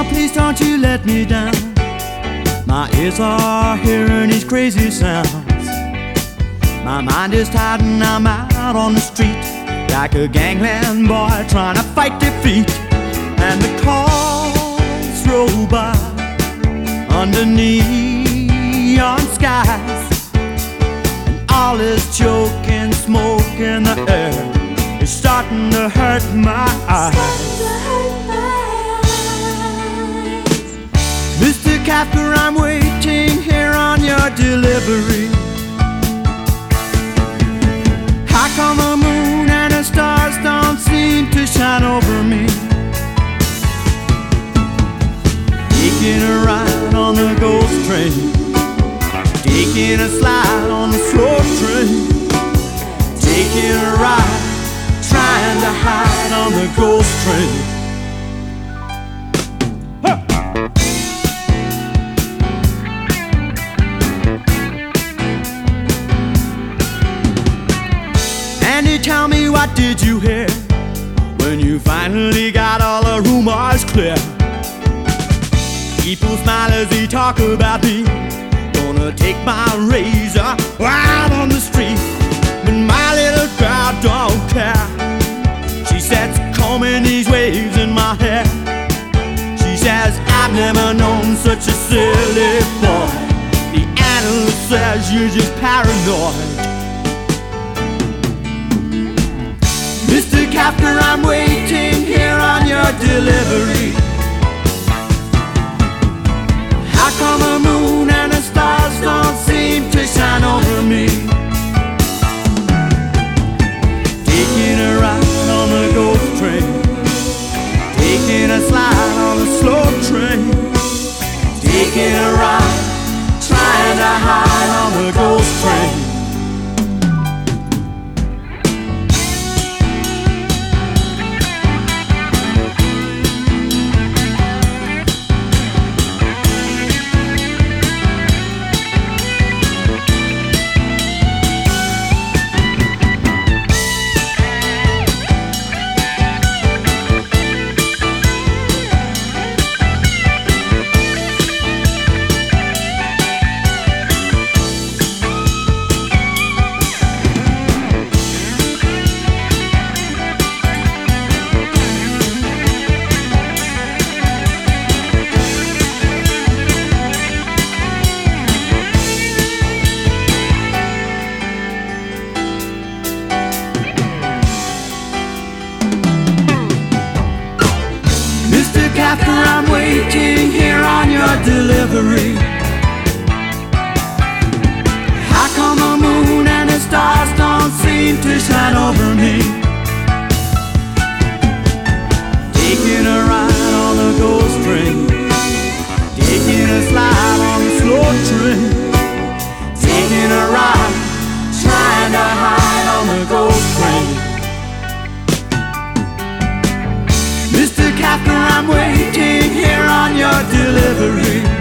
please don't you let me down. My ears are hearing these crazy sounds. My mind is tired and I'm out on the street, like a gangland boy trying to fight defeat. And the cars roll by under neon skies, and all this choking smoke in the air is starting to hurt my eyes. Mr. Kafka, I'm waiting here on your delivery. How come the moon and the stars don't seem to shine over me? Taking a ride on the ghost train, taking a slide on the slow train, taking a ride, trying to hide on the ghost train. And you tell me, what did you hear when you finally got all the rumors clear? People smile as they talk about me, gonna take my razor out on the street. But my little girl don't care. She sets combing these waves in my hair. She says, I've never known such a silly boy. The analyst says you're just paranoid. Mr. Kafka, I'm waiting here on your delivery. How come the moon and the stars don't seem to shine over me? Taking a ride on the ghost train, taking a slide on the slow train, taking a ride, trying to hide on the ghost train. After I'm waiting here on your delivery. How come the moon and the stars don't seem to shine over me? Taking a ride on the ghost train, taking a slide on the slow train, taking a ride, trying to hide on the ghost train. Mr. Kafka, I'm waiting here on your delivery.